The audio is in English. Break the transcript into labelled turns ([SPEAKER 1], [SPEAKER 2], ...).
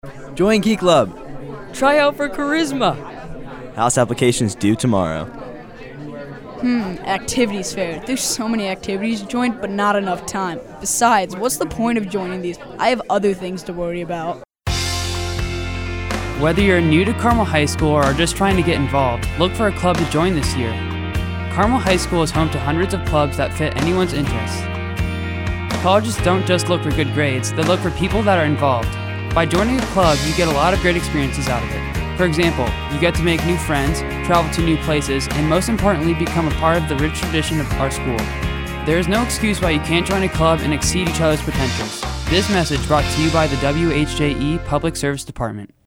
[SPEAKER 1] Join Key Club.
[SPEAKER 2] Try out for Charisma.
[SPEAKER 1] House applications due tomorrow.
[SPEAKER 3] Activities fair. There's so many activities to join, but not enough time. Besides, what's the point of joining these? I have other things to worry about.
[SPEAKER 4] Whether you're new to Carmel High School or are just trying to get involved, look for a club to join this year. Carmel High School is home to hundreds of clubs that fit anyone's interests. Colleges don't just look for good grades, they look for people that are involved. By joining a club, you get a lot of great experiences out of it. For example, you get to make new friends, travel to new places, and most importantly, become a part of the rich tradition of our school. There is no excuse why you can't join a club and exceed each other's potentials. This message brought to you by the WHJE Public Service Department.